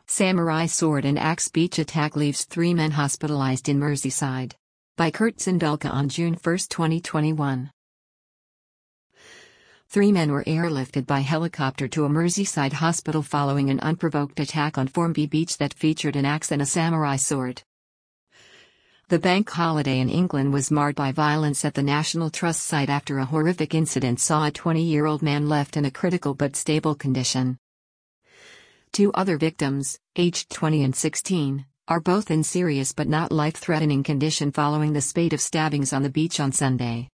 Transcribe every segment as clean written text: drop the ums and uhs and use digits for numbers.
Samurai sword and axe beach attack leaves 3 men hospitalized in Merseyside. By Kurt Zindulka on June 1, 2021. 3 men were airlifted by helicopter to a Merseyside hospital following an unprovoked attack on Formby Beach that featured an axe and a samurai sword. The bank holiday in England was marred by violence at the National Trust site after a horrific incident saw a 20-year-old man left in a critical but stable condition. 2 other victims, aged 20 and 16, are both in serious but not life-threatening condition following the spate of stabbings on the beach on Sunday.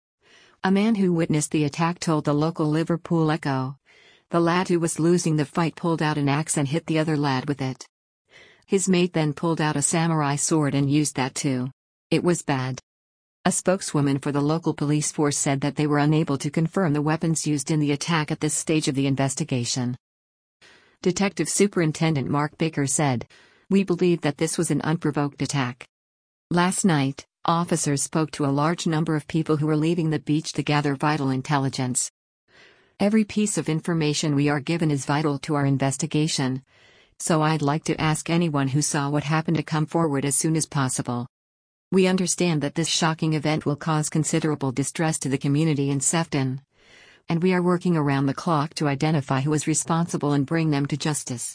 A man who witnessed the attack told the local Liverpool Echo. The lad who was losing the fight pulled out an axe and hit the other lad with it. His mate then pulled out a samurai sword and used that too. It was bad. A spokeswoman for the local police force said that they were unable to confirm the weapons used in the attack at this stage of the investigation. Detective Superintendent Mark Baker said, "We believe that this was an unprovoked attack. Last night, officers spoke to a large number of people who were leaving the beach to gather vital intelligence. Every piece of information we are given is vital to our investigation, so I'd like to ask anyone who saw what happened to come forward as soon as possible. We understand that this shocking event will cause considerable distress to the community in Sefton, and we are working around the clock to identify who is responsible and bring them to justice."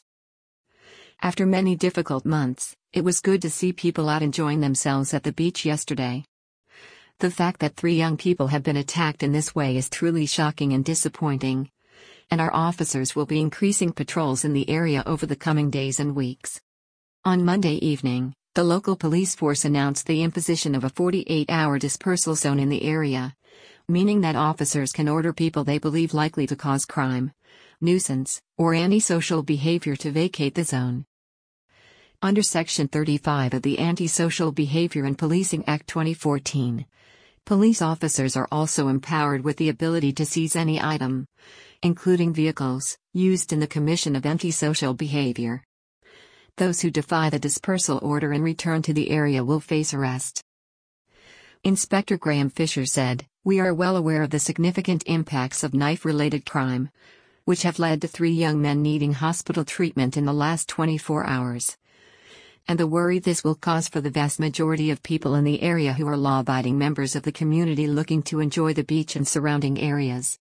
After many difficult months, it was good to see people out enjoying themselves at the beach yesterday. The fact that 3 young people have been attacked in this way is truly shocking and disappointing, and our officers will be increasing patrols in the area over the coming days and weeks. On Monday evening, the local police force announced the imposition of a 48-hour dispersal zone in the area, meaning that officers can order people they believe likely to cause crime, nuisance, or antisocial behavior to vacate the zone. Under Section 35 of the Anti-Social Behavior and Policing Act 2014, police officers are also empowered with the ability to seize any item, including vehicles, used in the commission of antisocial behavior. Those who defy the dispersal order and return to the area will face arrest. Inspector Graham Fisher said, "We are well aware of the significant impacts of knife-related crime, which have led to 3 young men needing hospital treatment in the last 24 hours. And the worry this will cause for the vast majority of people in the area who are law-abiding members of the community looking to enjoy the beach and surrounding areas.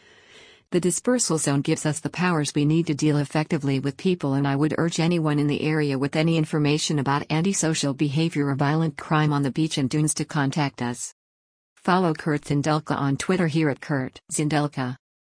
The dispersal zone gives us the powers we need to deal effectively with people, and I would urge anyone in the area with any information about antisocial behavior or violent crime on the beach and dunes to contact us." Follow Kurt Zindulka on Twitter here at Kurt Zindulka.